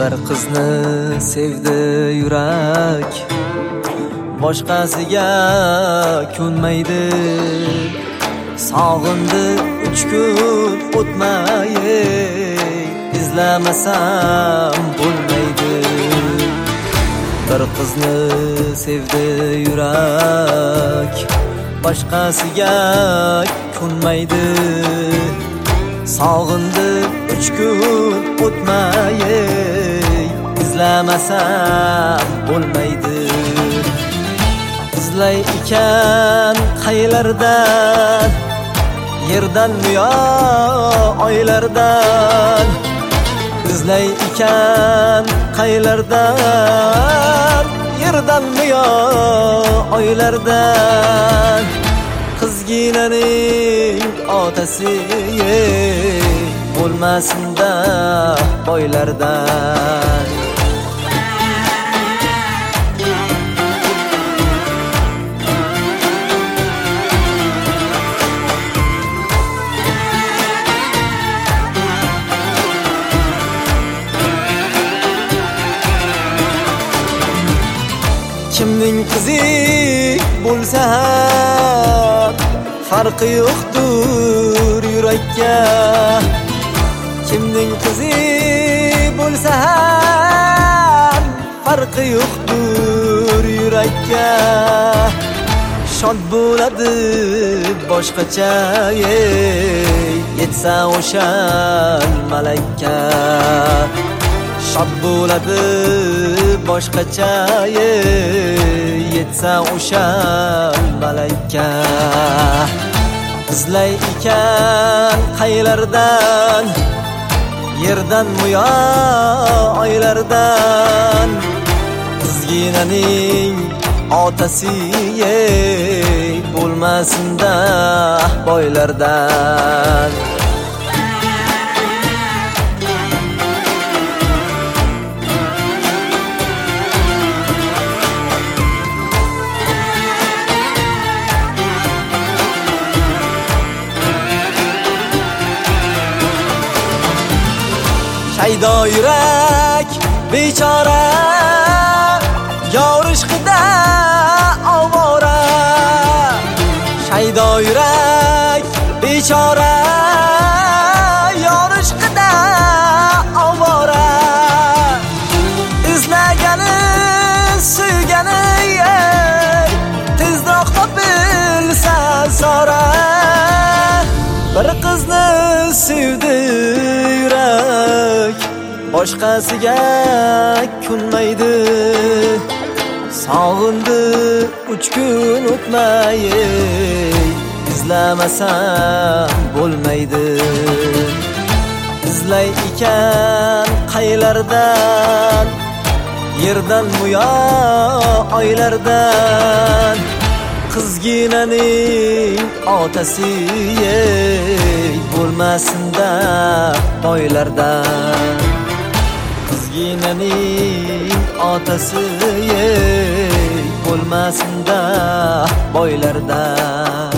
bir qizni sevdi yurak, boshqasiga ko'nmaydi. Sog'indi 3 kun o'tmay, izlamasam bo'lmaydi. Bir qizni sevdi yurak, boshqasiga ko'nmaydi. Sog'indi 3 kun o'tmay, izlamasam bo'lmaydi. Izlay ekan qaylardan, yerdanmi yo oylardan. Izlay ekan qaylardan, yerdanmi yo oylardan. Qizginaning otasi bo'lmasin-da boylardan. Kimning qizi bo'lsa ham farqi yo'qdir yurakka. Kimning qizi bo'lsa ham farqi yo'qdir yurakka. Shod bo'ladi boshqacha yetsa o'sha malakka. Shod bo'ladi boshqacha yetsa o'sha malakka. Izlay ekan qaylardan, yerdanmi yo oylardan. Qizginaning otasi bo'lmasin-da boylardan. Shaydo yurak bechora, yor ishqida ovora. Shaydo yurak bechora, yor ishqida ovora. Izlagani suygani tezroq topilsa zora. Bir qizni sevdi yurak, boshqasiga ko'nmaydi. Sog'indi 3 kun o'tmay, izlamasam bo'lmaydi. Izlay ekan qaylardan, yerdanmi yo oylardan. Qizginaning otasi bo'lmasin-da boylardan. Qizginaning otasi bo'lmasin-da boylardan.